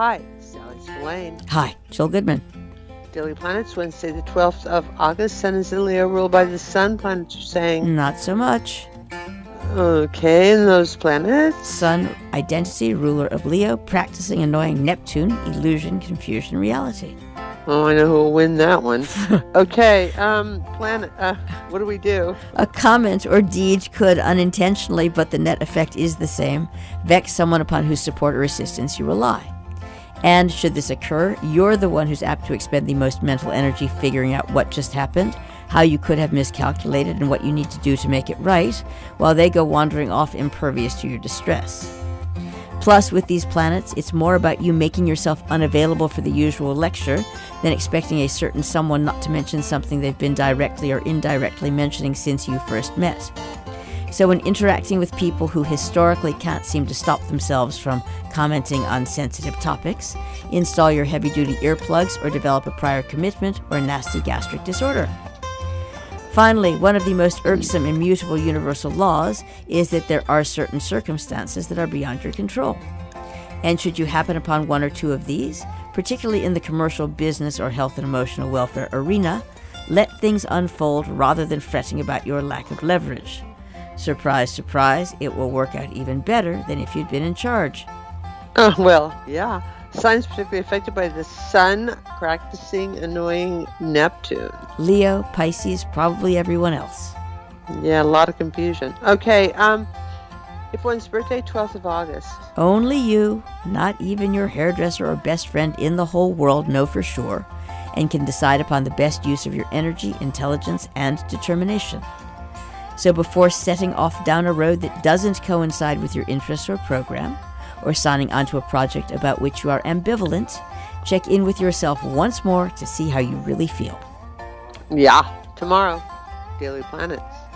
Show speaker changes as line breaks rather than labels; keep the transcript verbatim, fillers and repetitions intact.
Hi, Sally Spillane.
Hi, Jill Goodman.
Daily Planets, Wednesday the twelfth of August. Sun is in Leo, ruled by the sun. Planets are saying...
Not so much.
Okay, and those planets?
Sun, identity, ruler of Leo, practicing annoying Neptune, illusion, confusion, reality.
Oh, I know who will win that one. Okay, um, planet, uh, what do we do?
A comment or deed could unintentionally, but the net effect is the same, vex someone upon whose support or assistance you rely. And should this occur, you're the one who's apt to expend the most mental energy figuring out what just happened, how you could have miscalculated, and what you need to do to make it right, while they go wandering off impervious to your distress. Plus, with these planets, it's more about you making yourself unavailable for the usual lecture than expecting a certain someone not to mention something they've been directly or indirectly mentioning since you first met. So when interacting with people who historically can't seem to stop themselves from commenting on sensitive topics, install your heavy-duty earplugs or develop a prior commitment or a nasty gastric disorder. Finally, one of the most irksome immutable universal laws is that there are certain circumstances that are beyond your control. And should you happen upon one or two of these, particularly in the commercial, business, or health and emotional welfare arena, let things unfold rather than fretting about your lack of leverage. Surprise, surprise, it will work out even better than if you'd been in charge.
Oh, well, yeah. Signs particularly affected by the sun practicing annoying Neptune.
Leo, Pisces, probably everyone else.
Yeah, a lot of confusion. Okay, um, if one's birthday, twelfth of August.
Only you, not even your hairdresser or best friend in the whole world, know for sure, and can decide upon the best use of your energy, intelligence, and determination. So before setting off down a road that doesn't coincide with your interests or program, or signing onto a project about which you are ambivalent, check in with yourself once more to see how you really feel.
Yeah, tomorrow, Daily Planets.